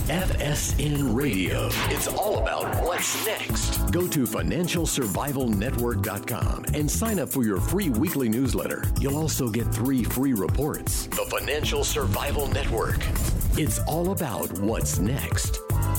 FSN Radio. It's all about what's next. Go to financialsurvivalnetwork.com and sign up for your free weekly newsletter. You'll also get 3 free reports. The Financial Survival Network. It's all about what's next.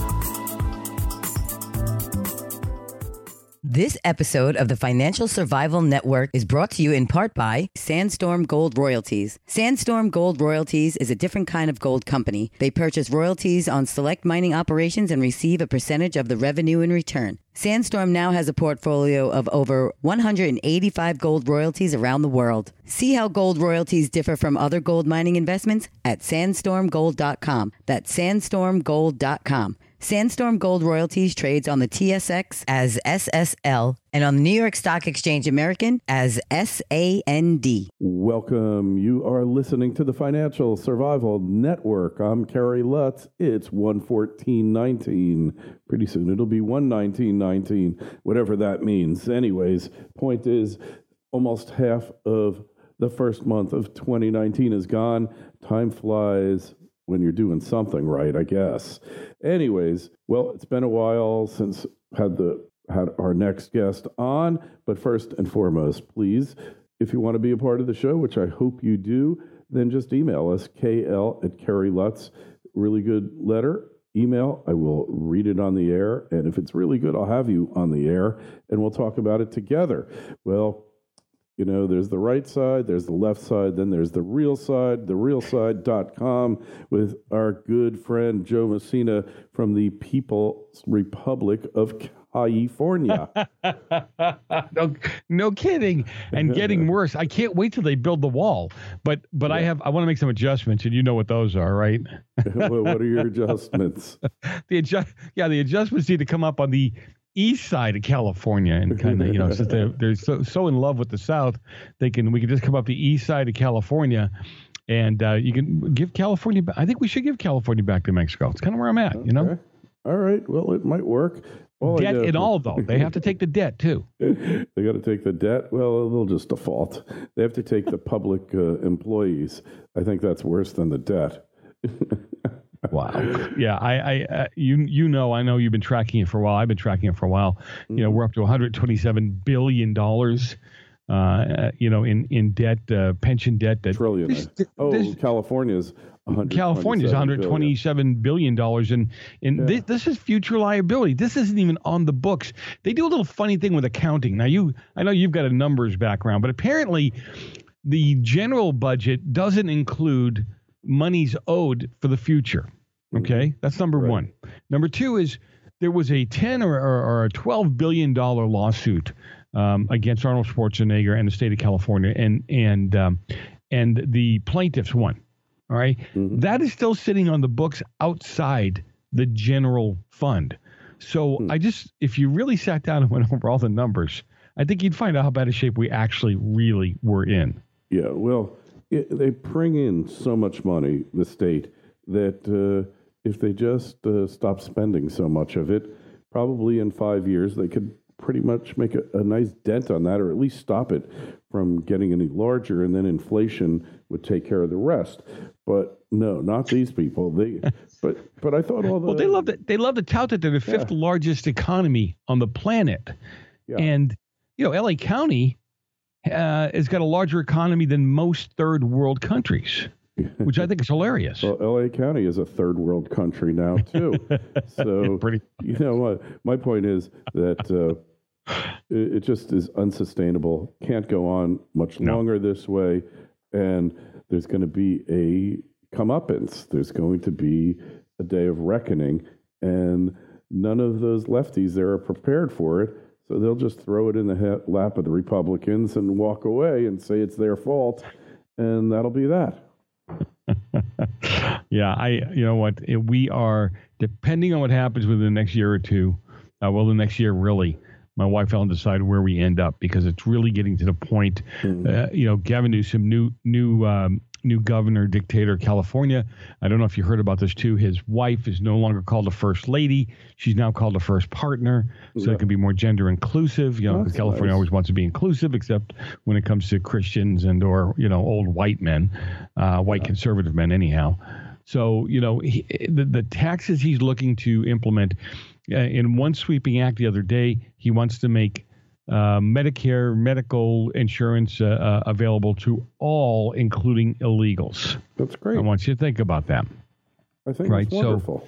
This episode of the Financial Survival Network is brought to you in part by Sandstorm Gold Royalties. Sandstorm Gold Royalties is a different kind of gold company. They purchase royalties on select mining operations and receive a percentage of the revenue in return. Sandstorm now has a portfolio of over 185 gold royalties around the world. See how gold royalties differ from other gold mining investments at sandstormgold.com. That's sandstormgold.com. Sandstorm Gold Royalties trades on the TSX as SSL and on the New York Stock Exchange American as SAND. Welcome. You are listening to the Financial Survival Network. I'm Kerry Lutz. It's 114.19. Pretty soon it'll be 119.19, whatever that means. Anyways, point is, almost half of the first month of 2019 is gone. Time flies when you're doing something right, I guess. Anyways, well, it's been a while since had our next guest on, but first and foremost, please, if you want to be a part of the show, which I hope you do, then just email us, KL@KerryLutz. Really good letter, email. I will read it on the air, and if it's really good, I'll have you on the air, and we'll talk about it together. Well, you know, there's the right side, there's the left side, then there's the real side, therealside.com with our good friend Joe Messina from the People's Republic of California. No kidding. And getting worse. I can't wait till they build the wall. But yeah. I want to make some adjustments, and you know what those are, right? What are your adjustments? The adjustments need to come up on the east side of California, and kind of, since they're so in love with the South, we can just come up the east side of California, and you can give California. I think we should give California back to Mexico. It's kind of where I'm at, Okay. All right. Well, it might work. Debt and all, though. They have to take the debt too. They got to take the debt. Well, they'll just default. They have to take the public employees. I think that's worse than the debt. Wow. Yeah, I I know you've been tracking it for a while. I've been tracking it for a while. Mm-hmm. We're up to $127 billion, in debt, pension debt. Trillion. California's $127 billion. And this is future liability. This isn't even on the books. They do a little funny thing with accounting. Now, I know you've got a numbers background, but apparently the general budget doesn't include monies owed for the future. Okay, that's number one. Number two is there was a 10 or a $12 billion lawsuit against Arnold Schwarzenegger and the state of California, and the plaintiffs won. All right, that is still sitting on the books outside the general fund. So if you really sat down and went over all the numbers, I think you'd find out how bad a shape we actually really were in. Yeah, well, they bring in so much money, the state, that if they just stop spending so much of it, probably in 5 years, they could pretty much make a nice dent on that, or at least stop it from getting any larger, and then inflation would take care of the rest. But no, not these people. But I thought all the... Well, they love to tout that they're the fifth largest economy on the planet. Yeah. And, L.A. County has got a larger economy than most third world countries, which I think is hilarious. Well, L.A. County is a third world country now, too. So, you know what? My point is that it just is unsustainable. Can't go on much longer this way. And there's going to be a comeuppance. There's going to be a day of reckoning. And none of those lefties there are prepared for it. So they'll just throw it in the lap of the Republicans and walk away and say it's their fault. And that'll be that. Yeah, you know what? We are, depending on what happens within the next year or two, the next year really, my wife and I will decide where we end up, because it's really getting to the point. Gavin Newsom, new governor, dictator of California. I don't know if you heard about this too. His wife is no longer called a first lady. She's now called a first partner, so it can be more gender inclusive. Because California always wants to be inclusive, except when it comes to Christians or old white men, white conservative men anyhow. So, the taxes he's looking to implement in one sweeping act the other day, he wants to make Medicare medical insurance available to all, including illegals. That's great. I want you to think about that. I think it's wonderful.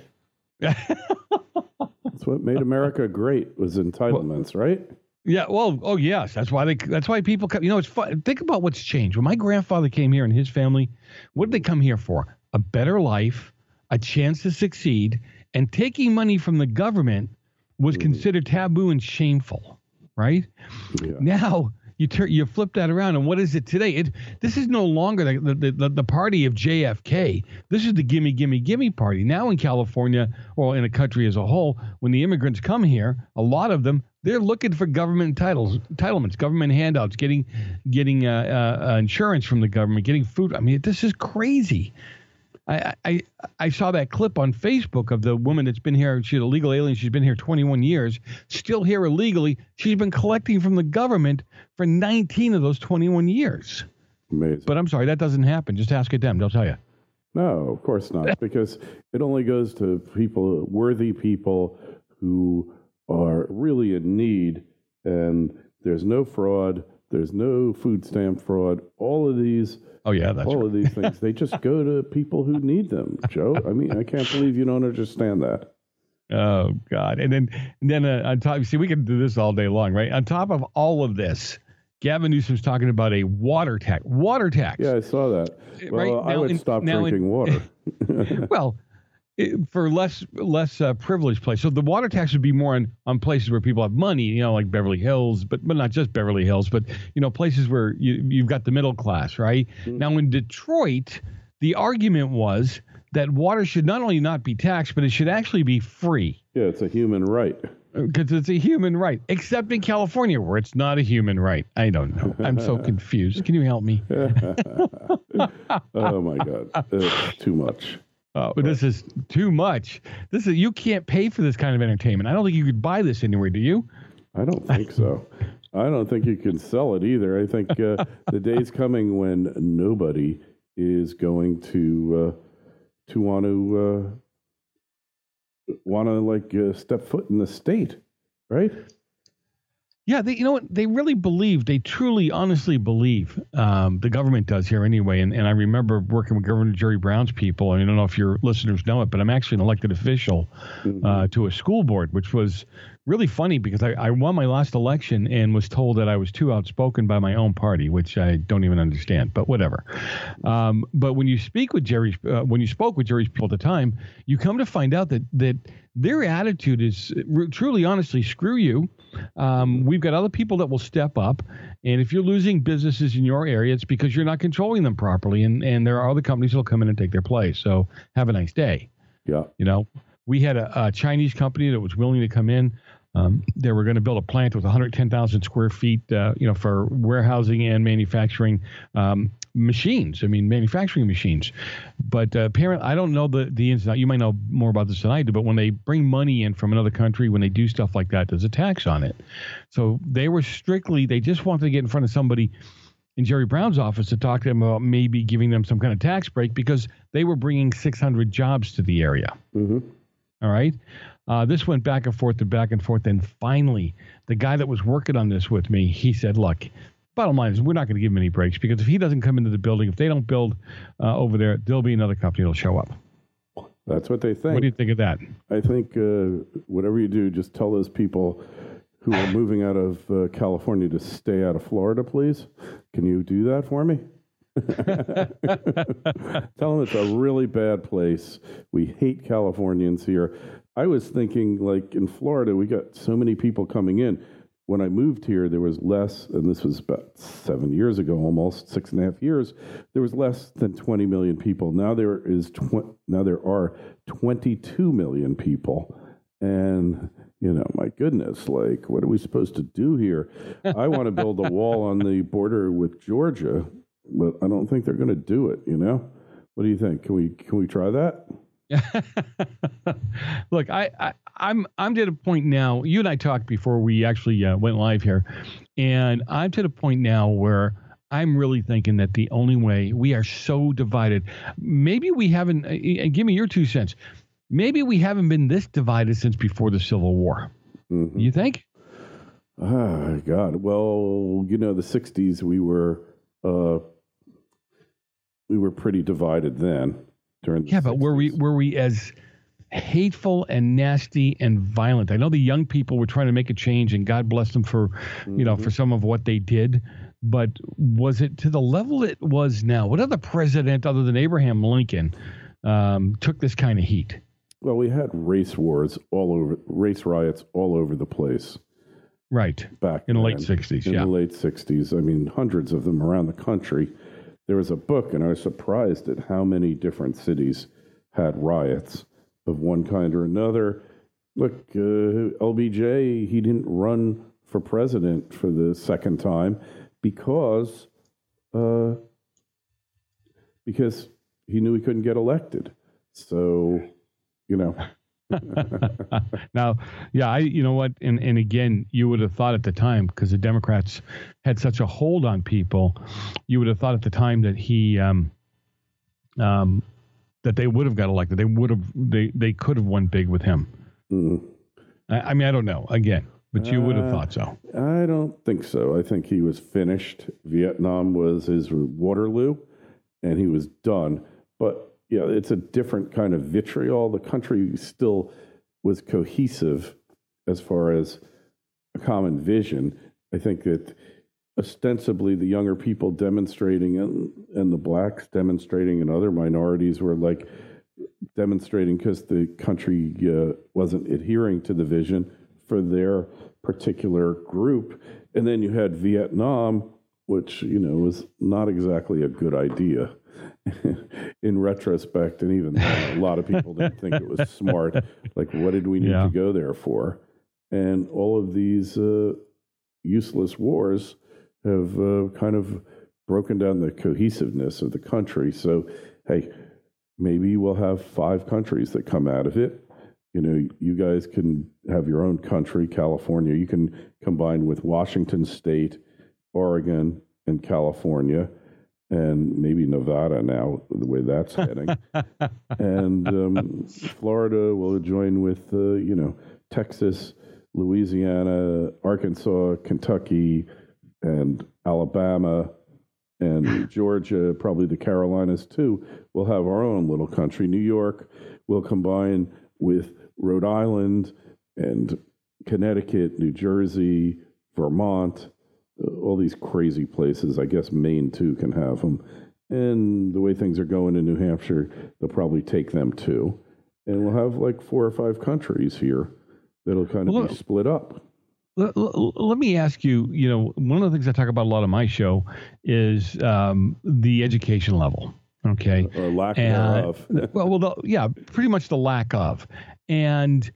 That's what made America great, was entitlements, right? Yeah. Well, oh yes, that's why people come. It's fun. Think about what's changed. When my grandfather came here and his family, what did they come here for? A better life, a chance to succeed, and taking money from the government was considered taboo and shameful, right? Yeah. Now you flip that around, and what is it today? This is no longer the party of JFK. This is the gimme, gimme, gimme party. Now in California, or in the country as a whole, when the immigrants come here, a lot of them, they're looking for government entitlements, government handouts, getting insurance from the government, getting food. I mean, this is crazy. I saw that clip on Facebook of the woman that's been here. She's a legal alien. She's been here 21 years, still here illegally. She's been collecting from the government for 19 of those 21 years. Amazing. But I'm sorry, that doesn't happen. Just ask it them. They'll tell you. No, of course not, because it only goes to worthy people who are really in need, and there's no fraud. There's no food stamp fraud. All of these. Oh, yeah, that's all right. of these things, they just go to people who need them, Joe. I mean, I can't believe you don't understand that. Oh, God. And then on top, see, we can do this all day long, right? On top of all of this, Gavin Newsom's talking about a water tax. Water tax. Yeah, I saw that. Well, right? I would stop drinking water. Well, for less privileged places. So the water tax would be more on places where people have money, like Beverly Hills, but not just Beverly Hills, but, places where you've got the middle class, right? Mm-hmm. Now, in Detroit, the argument was that water should not only not be taxed, but it should actually be free. Yeah, it's a human right. Because it's a human right, except in California, where it's not a human right. I don't know. I'm so confused. Can you help me? Oh, my God. It's too much. This is too much. You can't pay for this kind of entertainment. I don't think you could buy this anywhere, do you? I don't think so. I don't think you can sell it either. I think the day's coming when nobody is going to want to step foot in the state, right? Yeah, they really believe, they truly, honestly believe, the government does here anyway. And I remember working with Governor Jerry Brown's people. I don't know if your listeners know it, but I'm actually an elected official to a school board, which was really funny because I won my last election and was told that I was too outspoken by my own party, which I don't even understand, but whatever. But when you spoke with Jerry's people at the time, you come to find out that their attitude is truly, honestly, screw you. We've got other people that will step up. And if you're losing businesses in your area, it's because you're not controlling them properly. And there are other companies that will come in and take their place. So have a nice day. Yeah. We had a Chinese company that was willing to come in. They were going to build a plant with 110,000 square feet, for warehousing and manufacturing machines. Manufacturing machines. But apparently, I don't know the ins and outs. You might know more about this than I do. But when they bring money in from another country, when they do stuff like that, there's a tax on it. So they just wanted to get in front of somebody in Jerry Brown's office to talk to them about maybe giving them some kind of tax break because they were bringing 600 jobs to the area. Mm-hmm. All right. This went back and forth. And finally, the guy that was working on this with me, he said, look, bottom line is we're not going to give him any breaks because if he doesn't come into the building, if they don't build over there, there'll be another company that'll show up. That's what they think. What do you think of that? I think whatever you do, just tell those people who are moving out of California to stay out of Florida, please. Can you do that for me? Tell them it's a really bad place. We hate Californians here. I was thinking, in Florida, we got so many people coming in. When I moved here, there was less, and this was about 7 years ago, almost 6.5 years. There was less than 20 million people. Now there are 22 million people, and my goodness, what are we supposed to do here? I want to build a wall on the border with Georgia, but I don't think they're going to do it. What do you think? Can we try that? Look, I'm to the point now. You and I talked before we actually went live here, and I'm to the point now where I'm really thinking that the only way, we are so divided. Maybe we haven't, and give me your 2 cents. Maybe we haven't been this divided since before the Civil War. Mm-hmm. You think? Oh, God. Well, the 60s, we were pretty divided then. During the 60s. But were we as hateful and nasty and violent? I know the young people were trying to make a change, and God bless them for, for some of what they did. But was it to the level it was now? What other president other than Abraham Lincoln took this kind of heat? Well, we had race riots all over the place. Right. Back in the late 60s, In the late 60s. I mean, hundreds of them around the country. There was a book, and I was surprised at how many different cities had riots of one kind or another. Look, LBJ, he didn't run for president for the second time because he knew he couldn't get elected. So, Now, you know what? And again, you would have thought at the time, because the Democrats had such a hold on people, you would have thought at the time that that they would have got elected. They could have won big with him. Mm. I mean, I don't know. Again, but you would have thought so. I don't think so. I think he was finished. Vietnam was his Waterloo, and he was done. But it's a different kind of vitriol. The country still was cohesive as far as a common vision. I think that ostensibly the younger people demonstrating and the blacks demonstrating and other minorities were like demonstrating because the country wasn't adhering to the vision for their particular group. And then you had Vietnam, which, was not exactly a good idea. In retrospect, and even a lot of people didn't think it was smart. Like, what did we need to go there for? And all of these useless wars have kind of broken down the cohesiveness of the country. So, hey, maybe we'll have 5 countries that come out of it. You guys can have your own country, California. You can combine with Washington State, Oregon, and California. And maybe Nevada now, the way that's heading. And Florida will join with, Texas, Louisiana, Arkansas, Kentucky, and Alabama, and Georgia, probably the Carolinas too. We'll have our own little country. New York will combine with Rhode Island and Connecticut, New Jersey, Vermont, all these crazy places. I guess Maine, too, can have them. And the way things are going in New Hampshire, they'll probably take them, too. And we'll have like 4 or 5 countries here that'll kind of be split up. Let me ask you, one of the things I talk about a lot on my show is the education level, okay? Or lack thereof. Pretty much the lack of. And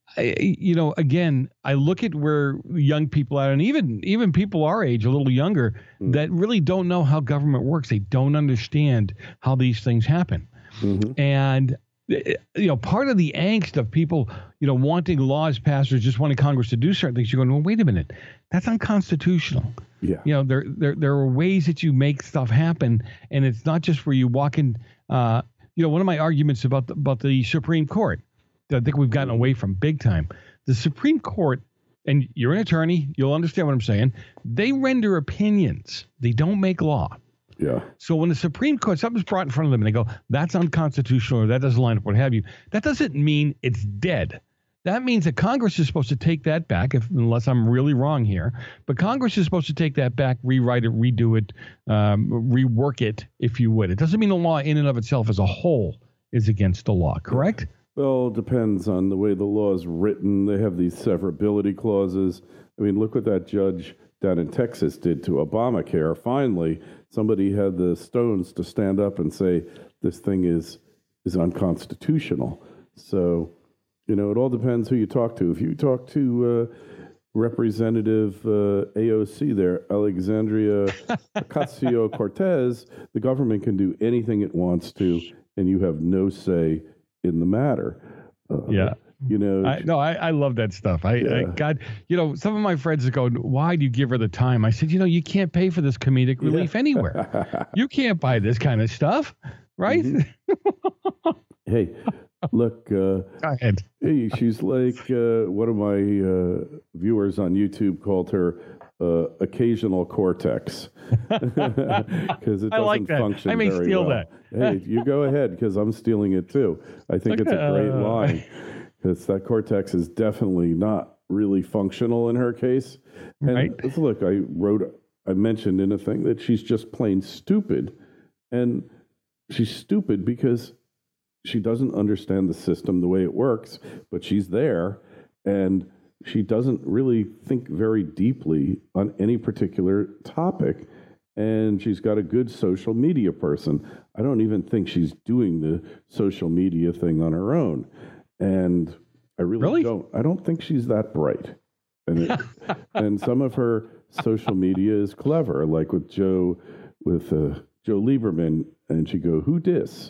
again, I look at where young people are, and even people our age, a little younger, that really don't know how government works. They don't understand how these things happen. Mm-hmm. And, part of the angst of people, wanting laws passed or just wanting Congress to do certain things, you're going, well, wait a minute, that's unconstitutional. Yeah. There are ways that you make stuff happen, and it's not just where you walk in. One of my arguments about the Supreme Court, I think we've gotten away from big time. The Supreme Court, and you're an attorney, you'll understand what I'm saying, they render opinions. They don't make law. Yeah. So when the Supreme Court, something's brought in front of them and they go, that's unconstitutional or that doesn't line up, what have you, that doesn't mean it's dead. That means that Congress is supposed to take that back, unless I'm really wrong here. But Congress is supposed to take that back, rewrite it, redo it, rework it, if you would. It doesn't mean the law in and of itself as a whole is against the law, correct? Well, it depends on the way the law is written. They have these severability clauses. I mean, look what that judge down in Texas did to Obamacare. Finally, somebody had the stones to stand up and say this thing is unconstitutional. So, it all depends who you talk to. If you talk to Representative AOC there, Alexandria Ocasio-Cortez, the government can do anything it wants to, and you have no say in the matter. You know, I love that stuff. God, some of my friends go, why do you give her the time? I said, you can't pay for this comedic relief anywhere. You can't buy this kind of stuff, right? Mm-hmm. Hey, look, go ahead. Hey, she's like one of my viewers on YouTube called her occasional cortex because it doesn't function. I may very steal well. Hey, you go ahead because I'm stealing it too. I think it's a great line because that cortex is definitely not really functional in her case. And right. Look, I mentioned in a thing that she's just plain stupid, and she's stupid because she doesn't understand the system the way it works, but she's there, and she doesn't really think very deeply on any particular topic, and she's got a good social media person. I don't even think she's doing the social media thing on her own, and I really don't. I don't think she's that bright, and and some of her social media is clever, like with Joe Lieberman, and she go, "Who dis?"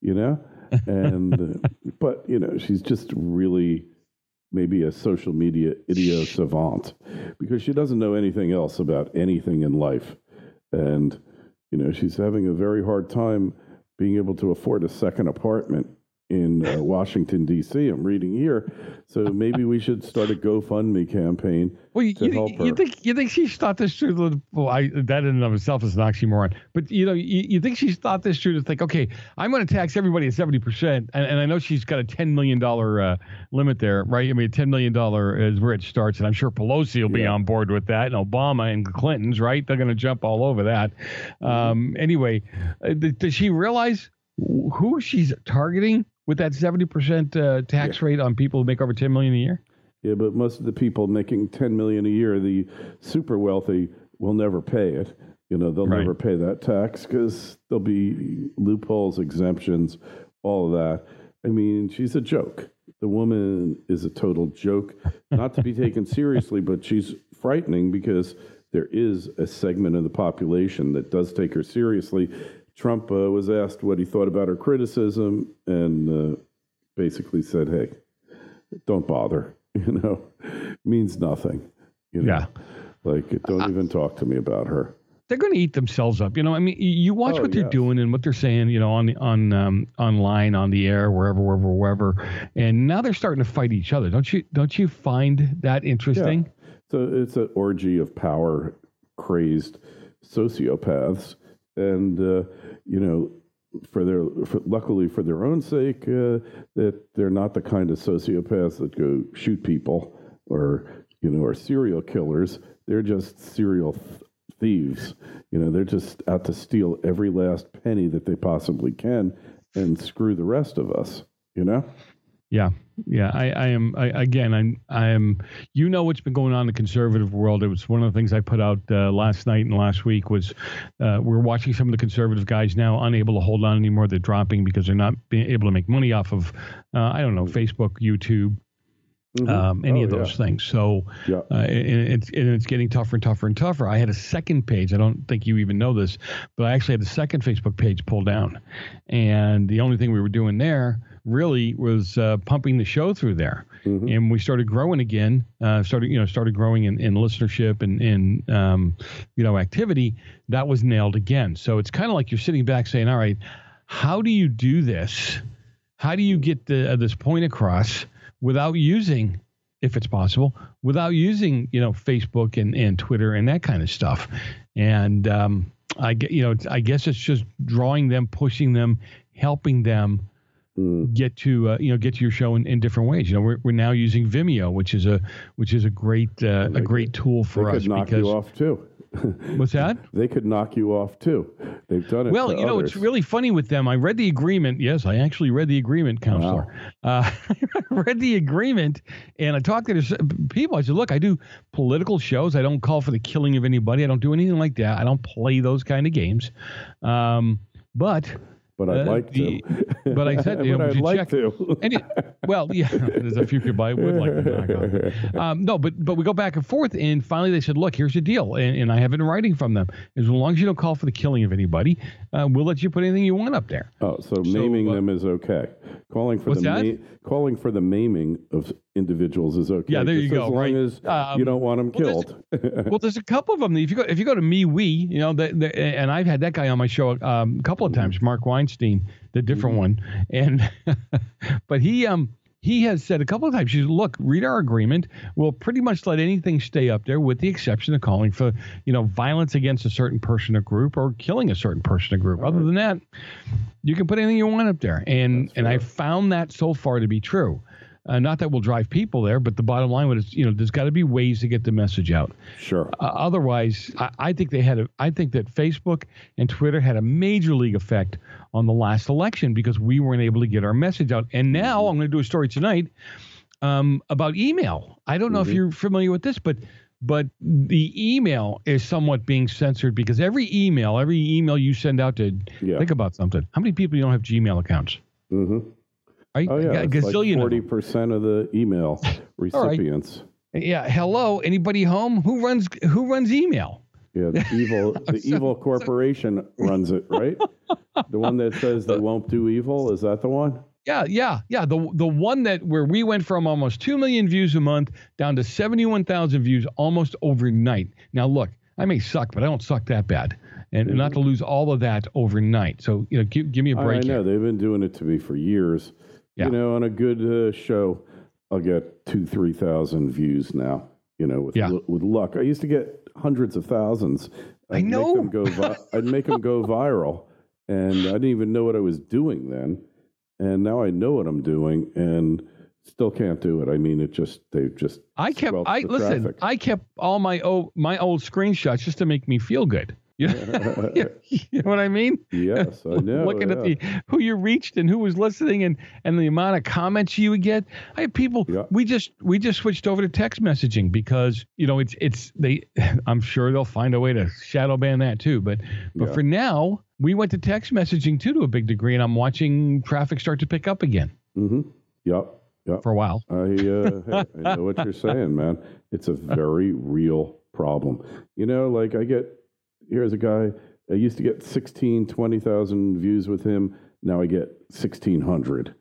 And but she's just really maybe a social media idiot savant because she doesn't know anything else about anything in life, and she's having a very hard time being able to afford a second apartment in Washington, D.C. I'm reading here. So maybe we should start a GoFundMe campaign to help her. You think she's thought this through? Well, that in and of itself is an oxymoron. But, you think she's thought this through to think, okay, I'm going to tax everybody at 70%. And I know she's got a $10 million limit there, right? I mean, $10 million is where it starts. And I'm sure Pelosi will be on board with that. And Obama and Clintons, right? They're going to jump all over that. Anyway, does she realize who she's targeting with that 70% tax rate on people who make over $10 million a year? Yeah, but most of the people making $10 million a year, the super wealthy, will never pay it. They'll never pay that tax because there'll be loopholes, exemptions, all of that. I mean, she's a joke. The woman is a total joke, not to be taken seriously, but she's frightening because there is a segment of the population that does take her seriously. Trump was asked what he thought about her criticism and basically said, hey, don't bother, means nothing. Like, don't even talk to me about her. They're going to eat themselves up. I mean, you watch what they're doing and what they're saying, online, on the air, wherever. And now they're starting to fight each other. Don't you find that interesting? Yeah. So it's an orgy of power crazed sociopaths. And, luckily for their own sake, that they're not the kind of sociopaths that go shoot people or serial killers. They're just serial thieves. They're just out to steal every last penny that they possibly can and screw the rest of us, Yeah. I am what's been going on in the conservative world. It was one of the things I put out last night and last week was we're watching some of the conservative guys now unable to hold on anymore. They're dropping because they're not being able to make money off of, Facebook, YouTube, any of those things. So it's getting tougher and tougher and tougher. I had a second page. I don't think you even know this, but I actually had the second Facebook page pulled down. And the only thing we were doing there really was pumping the show through there. Mm-hmm. And we started growing again, started growing in listenership and in activity. That was nailed again. So it's kind of like you're sitting back saying, all right, how do you do this? How do you get this point across without using, if it's possible, without using, Facebook and Twitter and that kind of stuff? And I guess it's just drawing them, pushing them, helping them get to your show in different ways. We're now using Vimeo, which is a great tool for us. They could knock you off too. What's that? They could knock you off too. They've done it. Well, it's really funny with them. I read the agreement. Yes, I actually read the agreement, Counselor. Wow. I read the agreement, and I talked to people. I said, look, I do political shows. I don't call for the killing of anybody. I don't do anything like that. I don't play those kind of games. But but I'd like to. But I said, but I'd like to. There's a few people I would like to knock on. No, but we go back and forth, and finally they said, look, here's the deal, and I have it in writing from them. As long as you don't call for the killing of anybody, we'll let you put anything you want up there. Oh, so maiming them is okay. Calling for the maiming of individuals is okay. Yeah, there you go. As long as you don't want them killed. There's a couple of them. If you go to MeWe, and I've had that guy on my show a couple of times, Mark Weinstein, the different one, and but he has said a couple of times, look, read our agreement. We'll pretty much let anything stay up there with the exception of calling for, violence against a certain person or group or killing a certain person or group. Other than that, you can put anything you want up there. And I found that so far to be true. Not that we'll drive people there, but the bottom line is, there's got to be ways to get the message out. Sure. Otherwise, I think I think that Facebook and Twitter had a major league effect on the last election because we weren't able to get our message out. And now I'm going to do a story tonight about email. I don't know if you're familiar with this, but the email is somewhat being censored because every email you send out to think about something. How many people don't have Gmail accounts? Mm-hmm. Right? Oh, yeah. It's like 40% of the email recipients. Right. Yeah. Hello. Anybody home? Who runs email? Yeah. The evil corporation runs it, right? The one that says they won't do evil. Is that the one? Yeah. The one where we went from almost 2 million views a month down to 71,000 views almost overnight. Now, look, I may suck, but I don't suck that bad. And not to lose all of that overnight. So, give me a break. I know. They've been doing it to me for years. Yeah. On a good show, I'll get 2,000-3,000 views now. With luck. I used to get hundreds of thousands. I know. I'd make them go viral, and I didn't even know what I was doing then. And now I know what I'm doing, and still can't do it. I mean, I kept all my old screenshots just to make me feel good. You know what I mean? Yes, I know. Looking at who you reached and who was listening and the amount of comments you would get. I have people. Yeah. We just switched over to text messaging because I'm sure they'll find a way to shadow ban that too. But for now, we went to text messaging too to a big degree, and I'm watching traffic start to pick up again. Mm-hmm. Yep. For a while. I know what you're saying, man. It's a very real problem. Here's a guy, I used to get 20,000 views with him. Now I get 1,600,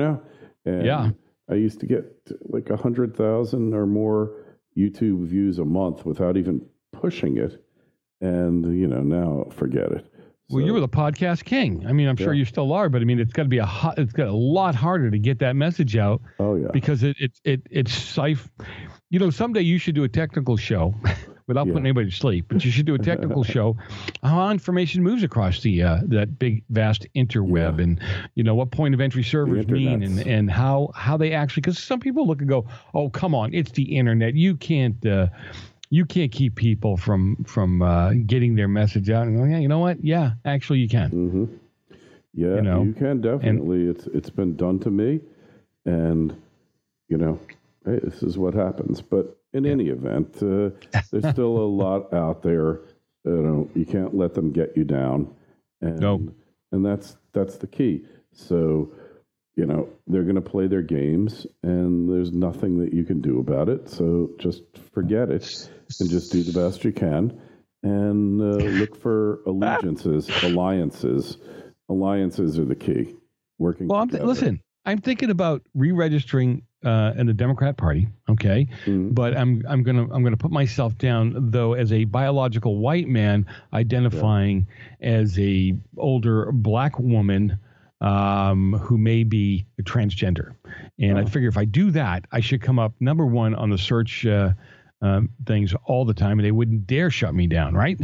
And I used to get like 100,000 or more YouTube views a month without even pushing it. And, now forget it. Well, you were the podcast king. I mean, I'm sure you still are, but I mean, it's got a lot harder to get that message out. Oh, yeah. Because it's someday you should do a technical show. Without putting anybody to sleep, but you should do a technical show how information moves across the that big vast interweb, and what point of entry servers mean, and how they actually, because some people look and go, oh, come on, it's the internet, you can't keep people from getting their message out, and go, yeah, you know what, yeah, actually you can. Mm-hmm. Yeah, you can definitely. It's been done to me, and hey, this is what happens, but. In any event, there's still a lot out there. You can't let them get you down, and that's the key. So, they're going to play their games, and there's nothing that you can do about it. So just forget it, and just do the best you can, and look for alliances. Alliances are the key. Working. Well, listen. I'm thinking about re-registering in the Democrat Party, okay? Mm-hmm. But I'm gonna put myself down though as a biological white man identifying as a older black woman who may be transgender. And I figure if I do that, I should come up number one on the search things all the time, and they wouldn't dare shut me down, right?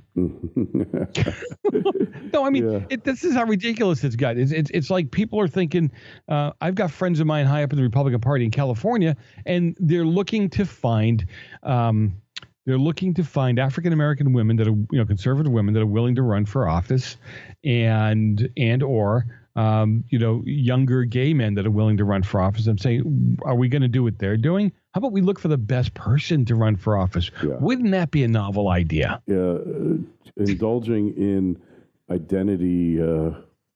No, I mean, this is how ridiculous it's got. It's like people are thinking, I've got friends of mine high up in the Republican Party in California, and they're looking to find African American women that are, conservative women that are willing to run for office, and or younger gay men that are willing to run for office. I'm saying, are we going to do what they're doing? How about we look for the best person to run for office? Yeah. Wouldn't that be a novel idea? Yeah, indulging in identity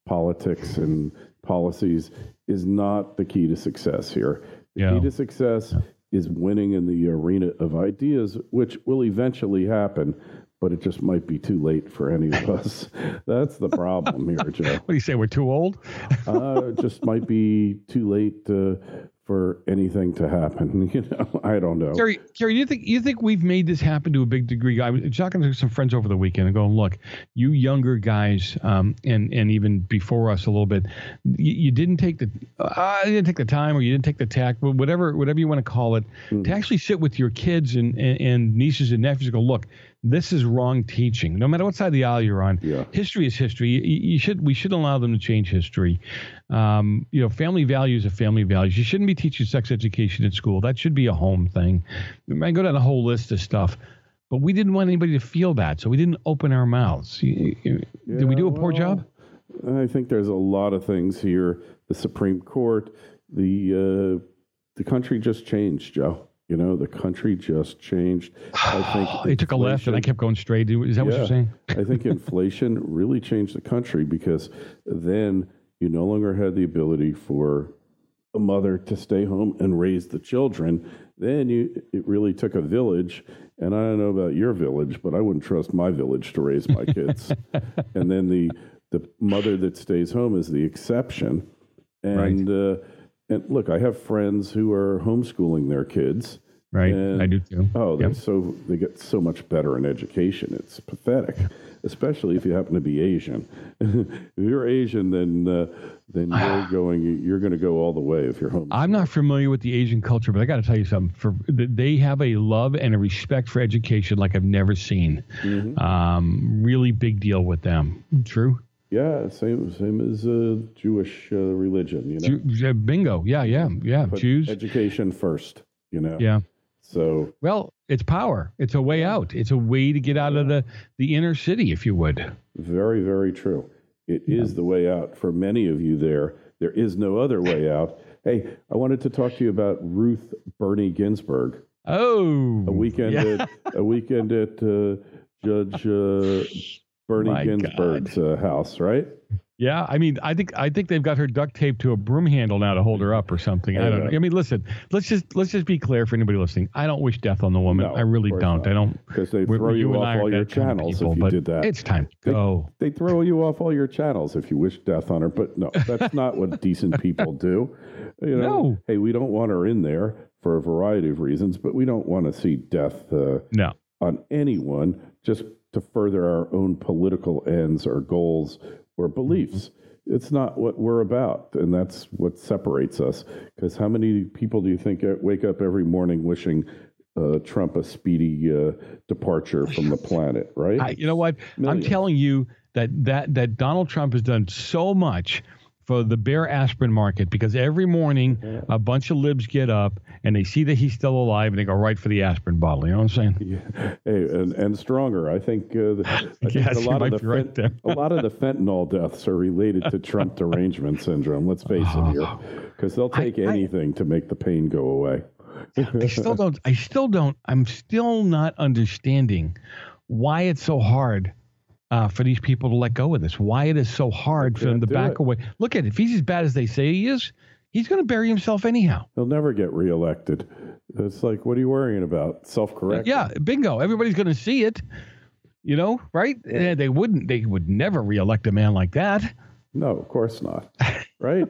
politics and policies is not the key to success here. The key to success is winning in the arena of ideas, which will eventually happen, but it just might be too late for any of us. That's the problem here, Joe. What do you say? We're too old? It just might be too late for anything to happen. I don't know. Kerry, you think we've made this happen to a big degree? I was talking to some friends over the weekend and going, look, you younger guys, and even before us a little bit, you didn't take the time, or you didn't take the tact, whatever you want to call it, to actually sit with your kids and nieces and nephews and go, look, this is wrong teaching. No matter what side of the aisle you're on, history is history. We should allow them to change history. Family values are family values. You shouldn't be teaching sex education at school. That should be a home thing. I go down a whole list of stuff, but we didn't want anybody to feel bad, so we didn't open our mouths. Did we do a poor job? I think there's a lot of things here. The Supreme Court, the country just changed, Joe. The country just changed. I think they took a left and I kept going straight. Is that what you're saying? I think inflation really changed the country, because then you no longer had the ability for a mother to stay home and raise the children. Then it really took a village. And I don't know about your village, but I wouldn't trust my village to raise my kids. And then the mother that stays home is the exception. And, and look, I have friends who are homeschooling their kids. Right, and, I do too. Oh, they get so much better in education. It's pathetic, especially if you happen to be Asian. If you're Asian, then you're going to go all the way if you're home. I'm not familiar with the Asian culture, but I got to tell you something. They have a love and a respect for education like I've never seen. Mm-hmm. Really big deal with them. True. Yeah, same as Jewish religion. Bingo. Yeah. Put Jews. Education first. Yeah. So, well, it's power. It's a way out. It's a way to get out of the inner city, if you would. Very, very true. It is the way out for many of you there. There is no other way out. Hey, I wanted to talk to you about Ruth Bernie Ginsburg. Oh, a weekend at Judge Bernie Ginsburg's house, right? Yeah, I mean, I think they've got her duct taped to a broom handle now to hold her up or something. I don't know. I mean, listen, let's just be clear for anybody listening. I don't wish death on the woman. No, I really don't. I don't. Because they throw you off all your channels if you did that. It's time to go. They throw you off all your channels if you wish death on her. But no, that's not what decent people do. No. Hey, we don't want her in there for a variety of reasons, but we don't want to see death on anyone just to further our own political ends or goals or beliefs. It's not what we're about, and that's what separates us. Because how many people do you think wake up every morning wishing Trump a speedy departure from the planet, right? You know what? Millions. I'm telling you that Donald Trump has done so much for the bare aspirin market, because every morning a bunch of libs get up and they see that he's still alive and they go right for the aspirin bottle. You know what I'm saying? Yeah. Hey, and stronger. I think, a lot of the fentanyl deaths are related to Trump derangement syndrome. Let's face it here, because they'll take anything to make the pain go away. I'm still not understanding why it's so hard for these people to let go of this. Why it is so hard for them to back away. Look at it. If he's as bad as they say he is, he's going to bury himself anyhow. He'll never get reelected. It's like, what are you worrying about? Self-correct? Yeah, bingo. Everybody's going to see it, right? Yeah. They would never reelect a man like that. No, of course not. Right?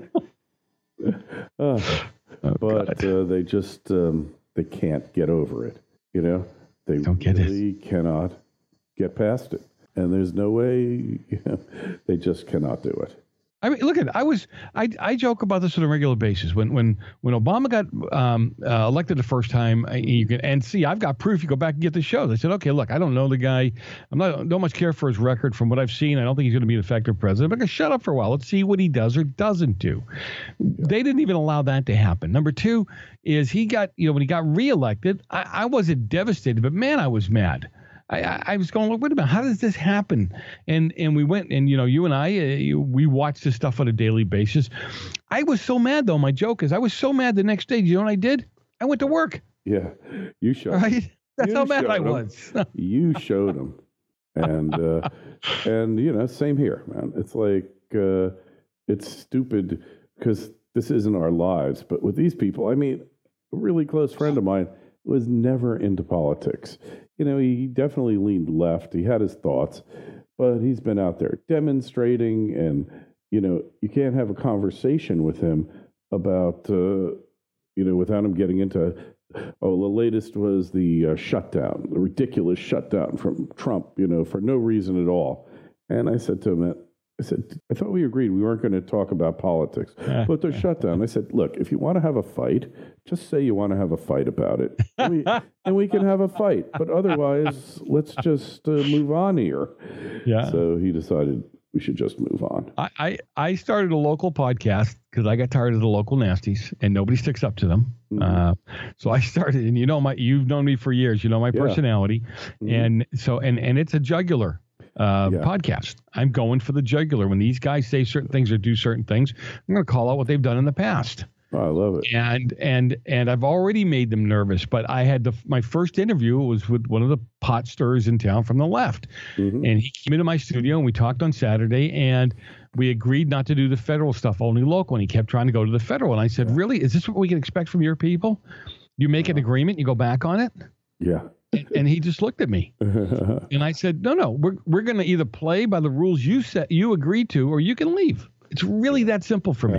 But they just, they can't get over it. They really cannot get past it. And there's no way, they just cannot do it. I mean, look at it. I joke about this on a regular basis. When Obama got elected the first time, I've got proof. You go back and get the shows. I said, okay, look, I don't know the guy. Don't much care for his record from what I've seen. I don't think he's going to be an effective president. But I'm going to shut up for a while. Let's see what he does or doesn't do. Yeah. They didn't even allow that to happen. Number two is he got, when he got reelected, I wasn't devastated, but man, I was mad. I was going, wait a minute, how does this happen? And we went, and you and I, we watched this stuff on a daily basis. I was so mad, though. My joke is, I was so mad the next day. You know what I did? I went to work. Yeah, you showed. Right? That's how mad I was. You showed them, and same here, man. It's like it's stupid because this isn't our lives. But with these people, I mean, a really close friend of mine was never into politics. You know, he definitely leaned left. He had his thoughts, but he's been out there demonstrating, and, you know, you can't have a conversation with him about, without him getting into, the latest was the shutdown, the ridiculous shutdown from Trump, for no reason at all. And I said to him, I thought we agreed we weren't going to talk about politics, but the shutdown. I said, look, if you want to have a fight, just say you want to have a fight about it, and we can have a fight. But otherwise, let's just move on here. Yeah. So he decided we should just move on. I started a local podcast because I got tired of the local nasties, and nobody sticks up to them. Mm-hmm. So I started, and you've known me for years. You know my personality, and so and it's a jugular podcast. I'm going for the jugular. When these guys say certain things or do certain things, I'm going to call out what they've done in the past. Oh, I love it. And I've already made them nervous, but I had my first interview was with one of the pot stirrers in town from the left. Mm-hmm. And he came into my studio and we talked on Saturday, and we agreed not to do the federal stuff, only local. And he kept trying to go to the federal. And I said, really, is this what we can expect from your people? You make an agreement, you go back on it? Yeah. And he just looked at me, and I said, "No, we're going to either play by the rules you agreed to, or you can leave. It's really that simple for me."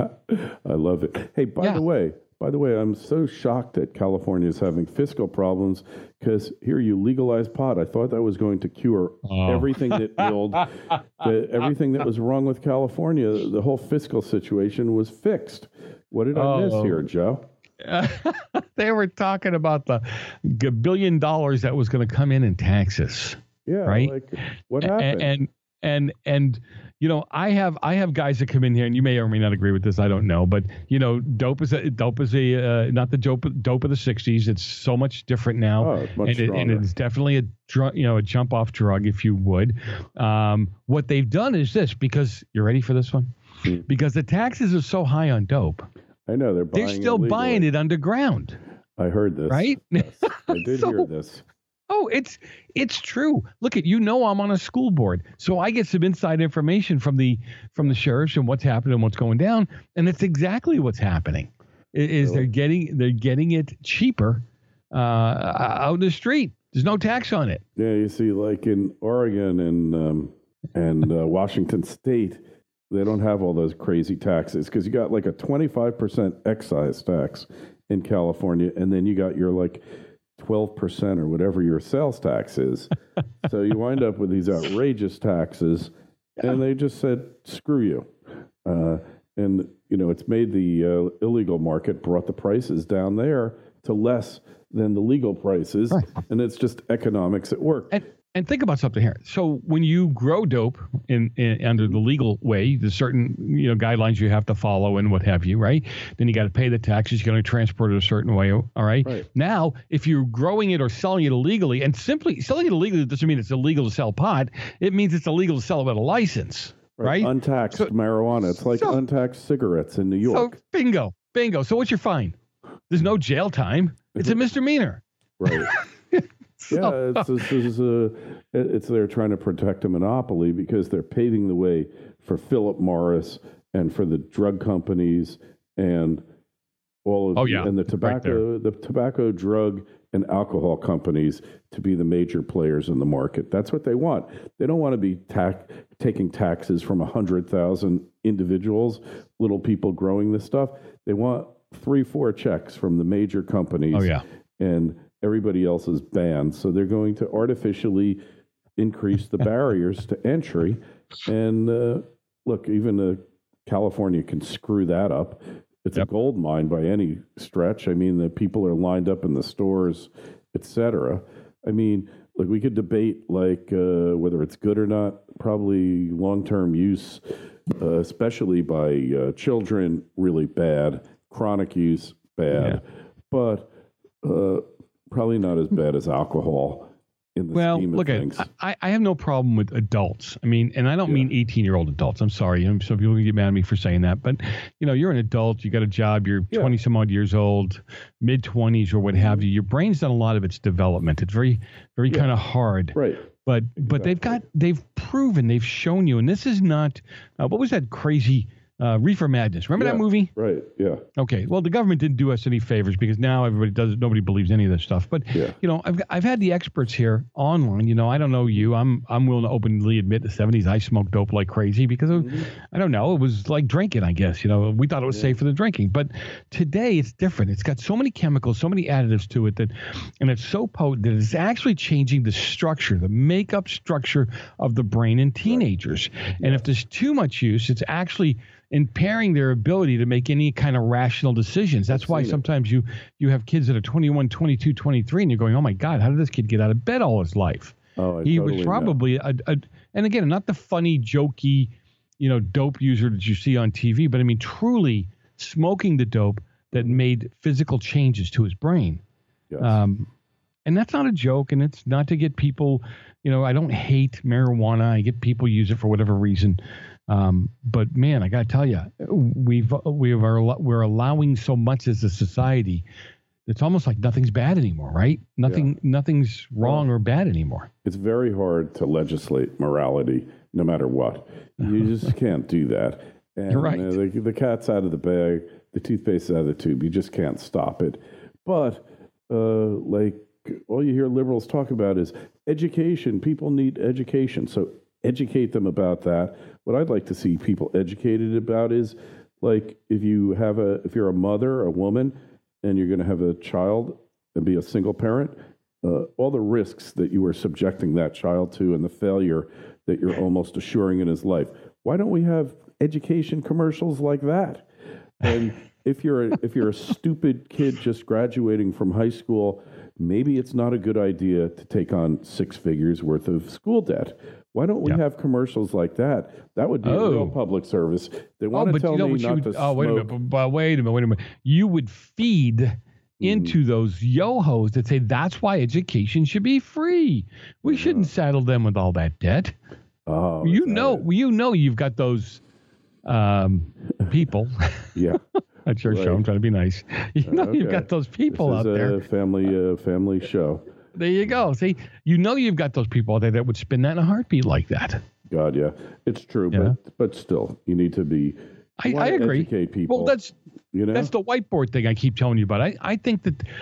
I love it. Hey, by the way, I'm so shocked that California is having fiscal problems because here you legalize pot. I thought that was going to cure everything that everything that was wrong with California. The whole fiscal situation was fixed. What did I miss here, Joe? They were talking about the $1 billion that was going to come in taxes. Yeah, right. Like, what happened? And I have guys that come in here, and you may or may not agree with this. I don't know, but dope is not the dope of the '60s. It's so much different now, much stronger. And it's definitely a drug, a jump off drug, if you would. What they've done is this, because you're ready for this one, because the taxes are so high on dope. I know they're still buying it underground. I heard this. Right? Yes, I did hear this. Oh, it's true. Look I'm on a school board, so I get some inside information from the sheriffs and what's happening and what's going down, and it's exactly what's happening. Is really? They're getting it cheaper out in the street. There's no tax on it. Yeah, you see, like in Oregon and Washington State, they don't have all those crazy taxes because you got like a 25% excise tax in California, and then you got your like 12% or whatever your sales tax is. So you wind up with these outrageous taxes, and they just said, screw you. And, it's made the illegal market, brought the prices down there to less than the legal prices, and it's just economics at work. And think about something here. So when you grow dope in under the legal way, there's certain guidelines you have to follow and what have you, right? Then you got to pay the taxes. You're going to transport it a certain way. All right. Now, if you're growing it or selling it illegally, and simply selling it illegally doesn't mean it's illegal to sell pot. It means it's illegal to sell without a license, right? Untaxed marijuana. It's like untaxed cigarettes in New York. So bingo. So what's your fine? There's no jail time. It's a misdemeanor. Right. Yeah, it's they're trying to protect a monopoly because they're paving the way for Philip Morris and for the drug companies and all of and the tobacco, drug, and alcohol companies to be the major players in the market. That's what they want. They don't want to be taking taxes from 100,000 individuals, little people growing this stuff. They want 3-4 checks from the major companies. Oh yeah, and everybody else is banned, so they're going to artificially increase the barriers to entry. And look, even California can screw that up. It's a gold mine by any stretch. I mean, the people are lined up in the stores, etc. I mean, look, we could debate whether it's good or not. Probably long-term use, especially by children, really bad. Chronic use, bad. But probably not as bad as alcohol in the scheme of things. I have no problem with adults. I mean, and I don't mean 18-year-old adults. I'm sorry. Some people can get mad at me for saying that. But, you're an adult. You got a job. You're 20-some-odd years old, mid-20s or what have you. Your brain's done a lot of its development. It's very, very kind of hard. Right. But they've proven, they've shown you, and this is not, what was that crazy Reefer Madness. Remember that movie? Right. Yeah. Okay. Well, the government didn't do us any favors because now everybody does. Nobody believes any of this stuff. But I've had the experts here online. I don't know you. I'm willing to openly admit the 70s I smoked dope like crazy because I don't know. It was like drinking, I guess. We thought it was safer than drinking. But today it's different. It's got so many chemicals, so many additives to it and it's so potent that it's actually changing the structure, the makeup structure of the brain in teenagers. Right. And if there's too much use, it's actually impairing their ability to make any kind of rational decisions. That's why sometimes you have kids that are 21, 22, 23, and you're going, oh my God, how did this kid get out of bed all his life? Oh, he was probably and again, not the funny, jokey, dope user that you see on TV, but I mean, truly smoking the dope that made physical changes to his brain. Yes. And that's not a joke, and it's not to get people, I don't hate marijuana. I get people use it for whatever reason. But man, I got to tell you, we're allowing so much as a society. It's almost like nothing's bad anymore, right? Nothing's wrong or bad anymore. It's very hard to legislate morality, no matter what. You just can't do that. And You're right. The cat's out of the bag, the toothpaste is out of the tube. You just can't stop it. But all you hear liberals talk about is education. People need education, so educate them about that. What I'd like to see people educated about is, like, if you're a mother, a woman, and you're going to have a child and be a single parent, all the risks that you are subjecting that child to and the failure that you're almost assuring in his life. Why don't we have education commercials like that? And if you're a stupid kid just graduating from high school, maybe it's not a good idea to take on 6 figures worth of school debt. Why don't we have commercials like that? That would be a real public service. They want to tell me not to smoke. Wait a minute. You would feed into those yo-hos that say that's why education should be free. We shouldn't saddle them with all that debt. Oh, you've got those people. Yeah. At your show, I'm trying to be nice. You've got those people out there. This is a family show. There you go. See, you've got those people out there that would spin that in a heartbeat like that. God, yeah, it's true, but still, you need to be. I agree. Educate people. Well, that's the whiteboard thing I keep telling you about. I think.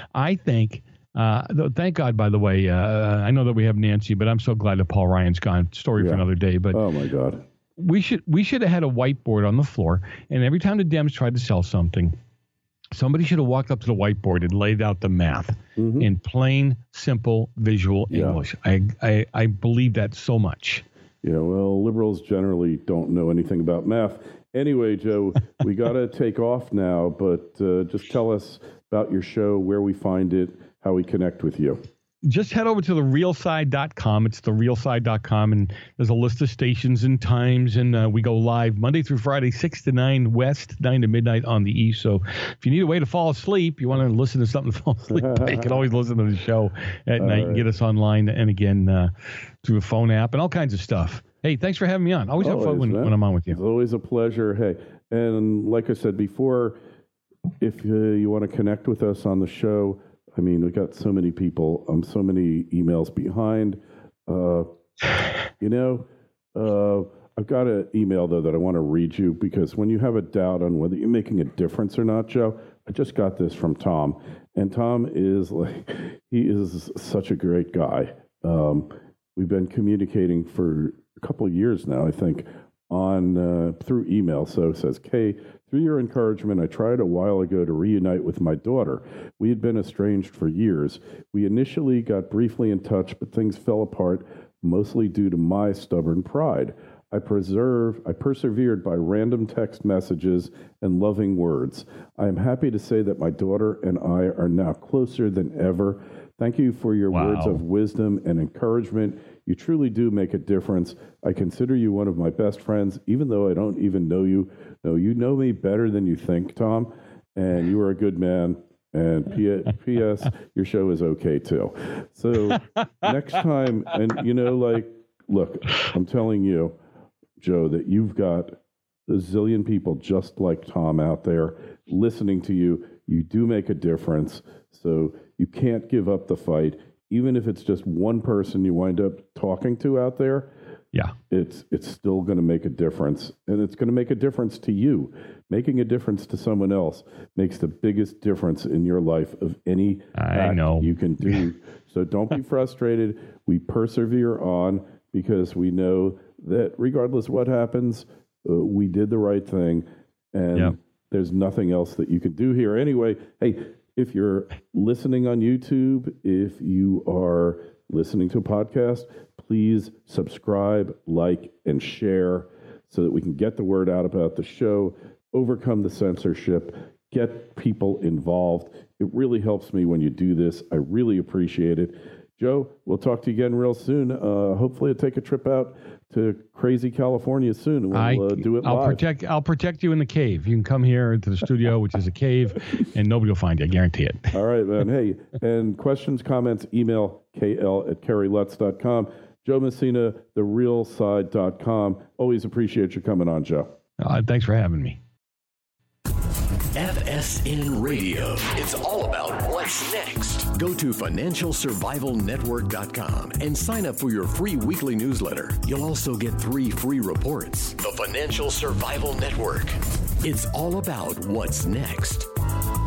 Thank God, by the way. I know that we have Nancy, but I'm so glad that Paul Ryan's gone. Story for another day. But oh my God. We should have had a whiteboard on the floor, and every time the Dems tried to sell something, somebody should have walked up to the whiteboard and laid out the math in plain, simple, visual English. I believe that so much. Yeah, well, liberals generally don't know anything about math. Anyway, Joe, we got to take off now, but just tell us about your show, where we find it, how we connect with you. Just head over to therealside.com. It's therealside.com, and there's a list of stations and times, and we go live Monday through Friday, 6 to 9 West, 9 to midnight on the East. So if you need a way to fall asleep, you want to listen to something to fall asleep, you can always listen to the show at night and get us online, and again, through a phone app and all kinds of stuff. Hey, thanks for having me on. Always have fun when I'm on with you. It's always a pleasure. Hey, and like I said before, if you want to connect with us on the show, I mean, we got so many people, so many emails behind. I've got an email, though, that I want to read you, because when you have a doubt on whether you're making a difference or not, Joe, I just got this from Tom. And Tom is he is such a great guy. We've been communicating for a couple of years now, I think, on through email. So it says, Kay, through your encouragement, I tried a while ago to reunite with my daughter. We had been estranged for years. We initially got briefly in touch, but things fell apart, mostly due to my stubborn pride. I persevered by random text messages and loving words. I am happy to say that my daughter and I are now closer than ever. Thank you for your words of wisdom and encouragement. You truly do make a difference. I consider you one of my best friends, even though I don't even know you. No, you know me better than you think, Tom, and you are a good man. And P.S., your show is okay, too. So next time, and look, I'm telling you, Joe, that you've got a zillion people just like Tom out there listening to you. You do make a difference. So you can't give up the fight. Even if it's just one person you wind up talking to out there, Yeah. It's still going to make a difference, and it's going to make a difference to you. Making a difference to someone else makes the biggest difference in your life of any act you can do. So don't be frustrated. We persevere on because we know that regardless of what happens, we did the right thing, and there's nothing else that you can do here. Anyway, hey, if you're listening on YouTube, if you are listening to a podcast, please subscribe, like, and share so that we can get the word out about the show, overcome the censorship, get people involved. It really helps me when you do this. I really appreciate it. Joe, we'll talk to you again real soon. Hopefully I'll take a trip out to crazy California soon, and we'll do it live. I'll protect you in the cave. You can come here to the studio, which is a cave, and nobody will find you. I guarantee it. All right, man. Hey, and questions, comments, email kl@kerrylutz.com. Joe Messina, therealside.com. Always appreciate you coming on, Joe. Thanks for having me. FSN Radio. It's all about what's next. Go to financialsurvivalnetwork.com and sign up for your free weekly newsletter. You'll also get 3 free reports. The Financial Survival Network. It's all about what's next.